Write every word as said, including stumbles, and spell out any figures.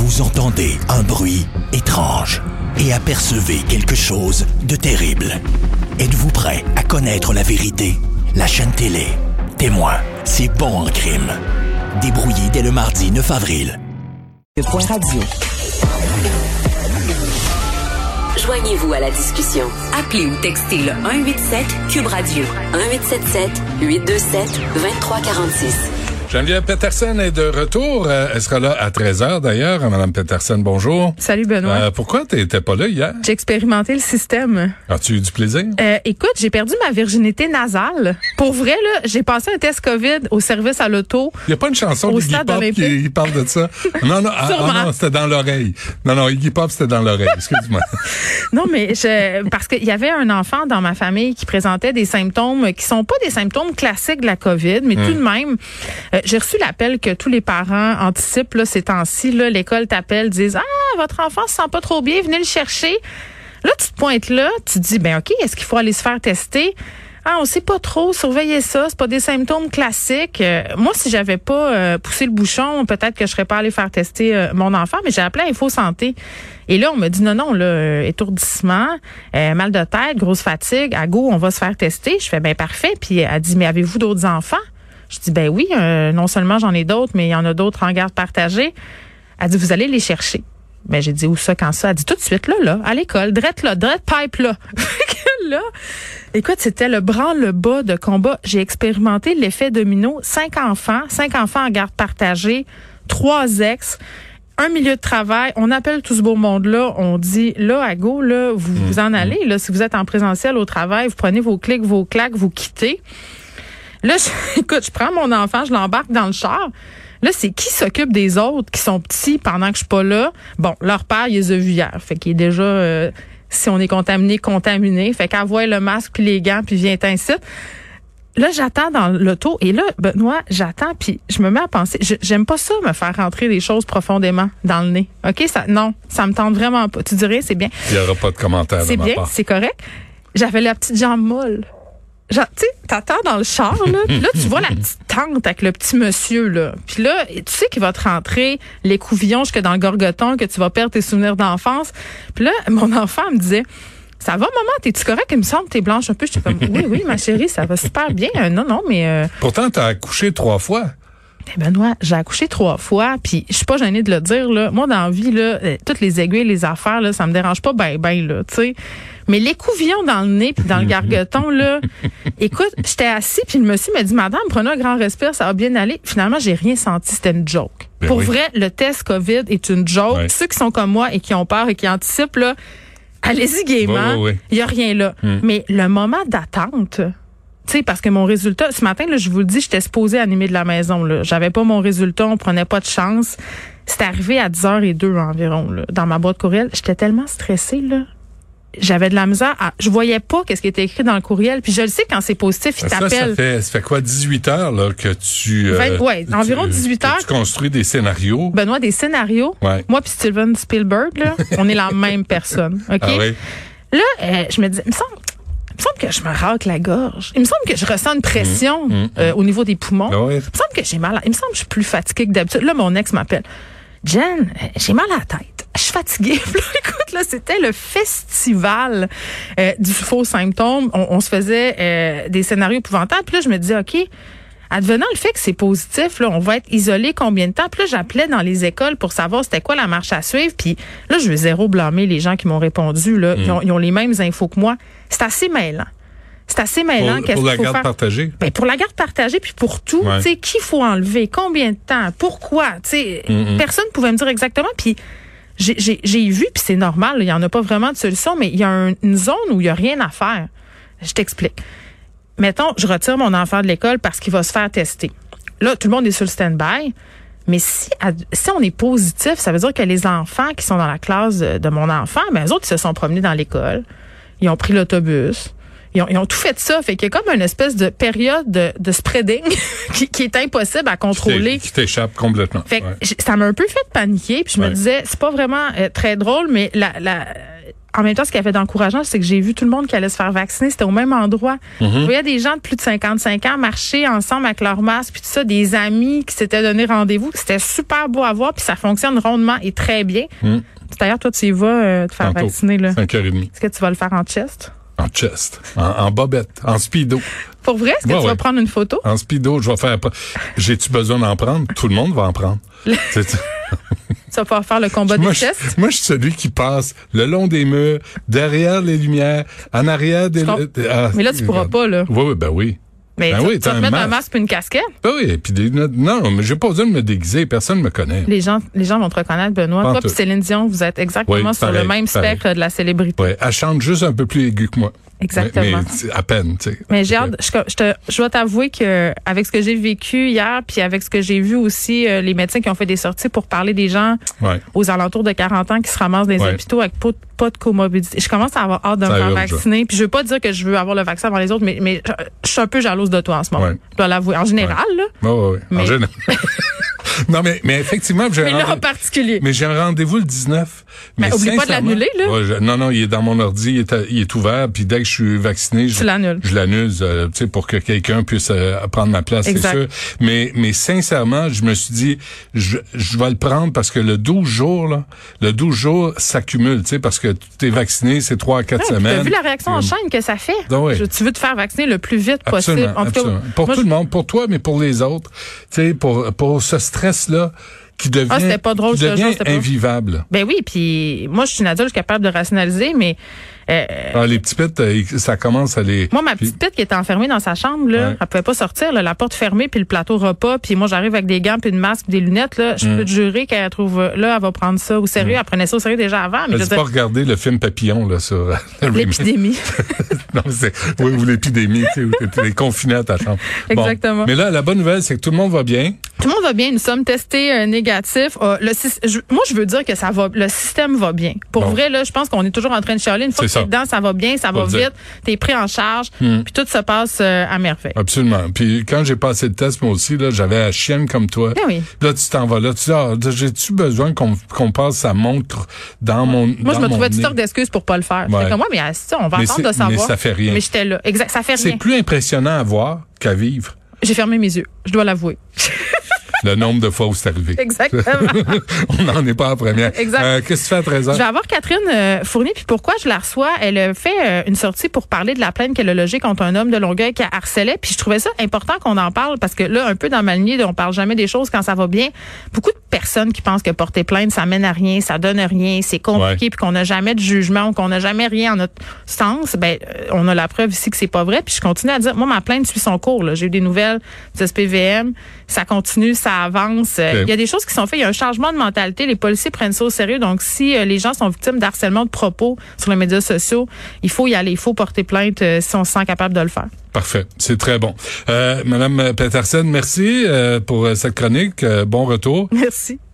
Vous entendez un bruit étrange et apercevez quelque chose de terrible. Êtes-vous prêt à connaître la vérité? La chaîne télé Témoin, c'est bon en crime. Débrouillé dès le mardi neuf avril. Point radio. Joignez-vous à la discussion. Appelez ou textez le un huit sept Cube Radio. un huit sept sept huit deux sept deux trois quatre six. Geneviève Peterson est de retour. Elle sera là à treize heures d'ailleurs. Madame Peterson, bonjour. Salut Benoît. Euh, pourquoi t'étais pas là hier? J'ai expérimenté le système. As-tu eu du plaisir? Euh, écoute, j'ai perdu ma virginité nasale. Pour vrai, là, j'ai passé un test COVID au service à l'auto. Il n'y a pas une chanson au d'Iggy Pop qui il parle de ça? Non, non, ah, ah, non, c'était dans l'oreille. Non, non, Iggy Pop, c'était dans l'oreille. Excuse-moi. Non, mais je, parce qu'il y avait un enfant dans ma famille qui présentait des symptômes qui sont pas des symptômes classiques de la COVID, mais hum. tout de même, euh, j'ai reçu l'appel que tous les parents anticipent là, ces temps-ci. Là, l'école t'appelle, disent « Ah, votre enfant se sent pas trop bien, venez le chercher. » Là, tu te pointes là, tu te dis « Ben OK, est-ce qu'il faut aller se faire tester? » Ah, on sait pas trop, surveillez ça, c'est pas des symptômes classiques. Euh, moi, si j'avais pas euh, poussé le bouchon, peut-être que je serais pas allée faire tester euh, mon enfant, mais j'ai appelé Info Santé. Et là, on m'a dit non, non, là, euh, étourdissement, euh, mal de tête, grosse fatigue, à go, on va se faire tester. Je fais ben parfait. Puis elle dit, mais avez-vous d'autres enfants? Je dis, ben oui, euh, non seulement j'en ai d'autres, mais il y en a d'autres en garde partagée. Elle dit, vous allez les chercher. Ben, j'ai dit, où ça, quand ça? Elle dit, tout de suite, là, là, à l'école, drette là, drette pipe là. là, écoute, c'était le branle-bas de combat. J'ai expérimenté l'effet domino. Cinq enfants, cinq enfants en garde partagée, trois ex, un milieu de travail. On appelle tout ce beau monde-là. On dit, là, à go, là, vous vous en allez. Là, si vous êtes en présentiel au travail, vous prenez vos clics, vos claques, vous quittez. Là, je, écoute, je prends mon enfant, je l'embarque dans le char. Là, c'est qui s'occupe des autres qui sont petits pendant que je suis pas là? Bon, leur père, il les a vus hier. Fait qu'il est déjà, euh, si on est contaminé, contaminé. Fait qu'envoie le masque puis les gants puis viens t'incite. Là, j'attends dans l'auto et là, Benoît, j'attends puis je me mets à penser. Je, j'aime pas ça, me faire rentrer des choses profondément dans le nez. OK? Ça, non, ça me tente vraiment pas. Tu dirais, c'est bien. Il y aura pas de commentaire de ma bien, part. C'est correct. J'avais la petite jambe molle. Genre, tu sais, t'attends dans le char, là, puis là, tu vois la petite tante avec le petit monsieur, là. Puis là, tu sais qu'il va te rentrer les couvillons jusque dans le gorgoton, que tu vas perdre tes souvenirs d'enfance. Puis là, mon enfant me disait, ça va, maman, t'es-tu correct? Il me semble que t'es blanche un peu. J'étais comme, oui, oui, ma chérie, ça va super bien. Euh, non, non, mais... Euh... Pourtant, t'as accouché trois fois. Ben Benoît, j'ai accouché trois fois, puis je suis pas gênée de le dire, là. Moi, dans la vie, là, euh, toutes les aiguilles, les affaires, là, ça me dérange pas ben, ben, là, tu sais. Mais les couvillons dans le nez puis dans le gargoton, là, écoute, j'étais assis puis le monsieur m'a dit, madame, prenez un grand respire, ça va bien aller. Finalement, j'ai rien senti, c'était une joke. Ben Pour oui. vrai, le test COVID est une joke. Ouais. Ceux qui sont comme moi et qui ont peur et qui anticipent, là, allez-y gaiement, il ouais, ouais, ouais. y a rien là. Hum. Mais le moment d'attente, tu sais, parce que mon résultat, ce matin, là, je vous le dis, j'étais supposée animer de la maison, là. J'avais pas mon résultat, on prenait pas de chance. C'était arrivé à dix heures zéro deux environ, là, dans ma boîte courriel. J'étais tellement stressée, là. J'avais de la misère à, je voyais pas qu'est-ce qui était écrit dans le courriel, puis je le sais quand c'est positif, il t'appelle. Ça, ça fait, ça fait quoi, dix-huit heures, là, que tu, euh, vingt, ouais, tu, environ dix-huit heures. Tu construis des scénarios. Benoît, des scénarios. Ouais. Moi puis Steven Spielberg, là, on est la même personne, OK? Ah oui? Là, euh, je me dis, il me semble, il me semble que je me racle la gorge. Il me semble que je ressens une pression, mmh, mmh, euh, au niveau des poumons. Ah oui. Il me semble que j'ai mal à, il me semble que je suis plus fatiguée que d'habitude. Là, mon ex m'appelle. Jen, j'ai mal à la tête. Je suis fatiguée. Là, écoute, là, c'était le festival euh, du faux symptôme. On, on se faisait euh, des scénarios épouvantables. Puis là, je me disais, OK, advenant le fait que c'est positif, là, on va être isolé combien de temps? Puis là, j'appelais dans les écoles pour savoir c'était quoi la marche à suivre. Puis là, je veux zéro blâmer les gens qui m'ont répondu. Là. Mmh. Ils, ont, ils ont les mêmes infos que moi. C'est assez mêlant. C'est assez mêlant. Pour, Qu'est-ce pour la qu'il faut garde faire? partagée? Ben, pour la garde partagée, puis pour tout, ouais. tu sais, qui faut enlever, combien de temps, pourquoi, tu sais, mm-hmm. personne pouvait me dire exactement, puis j'ai, j'ai, j'ai vu, puis c'est normal, il y en a pas vraiment de solution, mais il y a un, une zone où il y a rien à faire. Je t'explique. Mettons, je retire mon enfant de l'école parce qu'il va se faire tester. Là, tout le monde est sur le stand-by. Mais si, si on est positif, ça veut dire que les enfants qui sont dans la classe de, de mon enfant, ben, eux autres, ils se sont promenés dans l'école. Ils ont pris l'autobus. Ils ont, ils ont tout fait ça. Fait qu'il y a comme une espèce de période de, de spreading qui, qui est impossible à contrôler. Qui t'échappe complètement. Fait que ouais. ça m'a un peu fait paniquer. Puis je ouais. me disais, c'est pas vraiment euh, très drôle, mais la, la, en même temps, ce qui avait d'encourageant, c'est que j'ai vu tout le monde qui allait se faire vacciner. C'était au même endroit. Mm-hmm. Je voyais des gens de plus de cinquante-cinq ans marcher ensemble avec leur masque, puis tout ça, des amis qui s'étaient donné rendez-vous. C'était super beau à voir, puis ça fonctionne rondement et très bien. Mm. D'ailleurs, toi, tu y vas euh, te faire Tantôt, vacciner. Là. cinq heures trente. Est-ce que tu vas le faire en chest? En chest, en, en bobette, en speedo. Pour vrai, est-ce que ouais, tu vas ouais. prendre une photo? En speedo, je vais faire... J'ai-tu besoin d'en prendre? Tout le monde va en prendre. C'est... Tu vas pouvoir faire le combat moi, des chests? Moi, je suis celui qui passe le long des murs, derrière les lumières, en arrière des... Comp- ah, mais là, tu pourras pas, là. Oui, oui, ben oui. Mais ben tu, oui, tu vas te mettre un masque et une casquette? Ben oui, puis des, non, mais j'ai pas besoin de me déguiser, personne me connaît. Les gens, les gens vont te reconnaître, Benoît. Toi et Céline Dion, vous êtes exactement oui, sur pareil, le même spectre pareil. de la célébrité. Oui, elle chante juste un peu plus aigu que moi. Exactement. Mais, mais à peine, tu sais. Mais j'ai hâte, je, je, te, je dois t'avouer que avec ce que j'ai vécu hier, puis avec ce que j'ai vu aussi, euh, les médecins qui ont fait des sorties pour parler des gens ouais. aux alentours de quarante ans qui se ramassent dans les ouais. hôpitaux avec pas, pas de comorbidité. Je commence à avoir hâte de me faire vacciner. Puis je veux pas dire que je veux avoir le vaccin avant les autres, mais, mais je, je suis un peu jalouse de toi en ce moment. Ouais. Je dois l'avouer. En général, ouais. là. Oui, oui, oui. Mais... En général. Non, mais, mais effectivement, j'ai mais là, en particulier. Mais j'ai un rendez-vous le dix-neuf. Mais, mais oublie pas de l'annuler, là. Ouais, je, non, non, il est dans mon ordi, il est, il est ouvert, puis dès que je suis vacciné, je, je l'annule, euh, tu sais, pour que quelqu'un puisse euh, prendre ma place, exact. C'est sûr. Mais, mais sincèrement, je me suis dit, je, je vais le prendre parce que le douze jours, là, le douze jours s'accumule, tu sais, parce que tu es vacciné, c'est trois à quatre ouais, semaines. Tu as vu la réaction en chaîne que ça fait? Donc, oui. je, tu veux te faire vacciner le plus vite absolument, possible. En absolument. tout cas, pour moi, tout je... le monde, pour toi, mais pour les autres, tu sais, pour, pour ce stress-là, qui devient, ah, c'était pas drôle, qui devient jour, invivable. Pas... Ben oui, puis moi, je suis une adulte, je suis capable de rationaliser, mais... Euh, ah, les petits pets, ça commence à les... Moi, ma petite pette qui était enfermée dans sa chambre, là, ouais. elle pouvait pas sortir, là, la porte fermée, puis le plateau repas, puis moi, j'arrive avec des gants, puis une masque, puis des lunettes, là, je mm. peux te jurer qu'elle trouve, là, elle va prendre ça au sérieux. Mm. Elle prenait ça au sérieux déjà avant. Mais je pas regarder le film Papillon, là, sur l'épidémie. Non, c'est, oui, ou l'épidémie, tu sais, où t'es confiné à ta chambre. Exactement. Bon. Mais là, la bonne nouvelle, c'est que tout le monde va bien. Tout le monde va bien. Nous sommes testés euh, négatifs. Euh, le, je, moi, je veux dire que ça va, le système va bien. Pour bon. vrai, là, je pense qu'on est toujours en train de chialer. Une fois c'est que t'es dedans, ça va bien, ça va vite. Dire. T'es pris en charge. Hmm. Puis tout se passe euh, à merveille. Absolument. Puis quand j'ai passé le test, moi aussi, là, j'avais la chienne comme toi. Ben oui. Là, tu t'en vas là. Tu dis, ah, j'ai-tu besoin qu'on, qu'on passe sa montre dans mon Moi, dans je me trouvais toutes sortes d'excuses pour pas le faire. Ouais. Comme moi, mais si, on va mais attendre de savoir. Mais ça fait rien. Mais j'étais là. Exact. Ça fait rien. C'est plus impressionnant à voir qu'à vivre. J'ai fermé mes yeux. Je dois l'avouer. Le nombre de fois où c'est arrivé. Exactement. On n'en est pas en première. Exact. Euh, qu'est-ce que tu fais à treize heures? Je vais avoir Catherine euh, Fournier. Puis pourquoi je la reçois? Elle a fait euh, une sortie pour parler de la plainte qu'elle a logée contre un homme de Longueuil qui a harcelé. Puis je trouvais ça important qu'on en parle parce que là, un peu dans ma lignée, on parle jamais des choses quand ça va bien. Beaucoup de personnes qui pensent que porter plainte, ça mène à rien, ça donne rien, c'est compliqué, ouais. Puis qu'on n'a jamais de jugement, qu'on n'a jamais rien en notre sens. Ben, euh, on a la preuve ici que c'est pas vrai. Puis je continue à dire, moi, ma plainte suit son cours. Là. J'ai eu des nouvelles du S P V M. Ça continue, ça avance. Okay. Il y a des choses qui sont faites. Il y a un changement de mentalité. Les policiers prennent ça au sérieux. Donc, si euh, les gens sont victimes d'harcèlement de propos sur les médias sociaux, il faut y aller. Il faut porter plainte euh, si on se sent capable de le faire. Parfait. C'est très bon. Euh, Madame Petersen, merci euh, pour cette chronique. Euh, bon retour. Merci.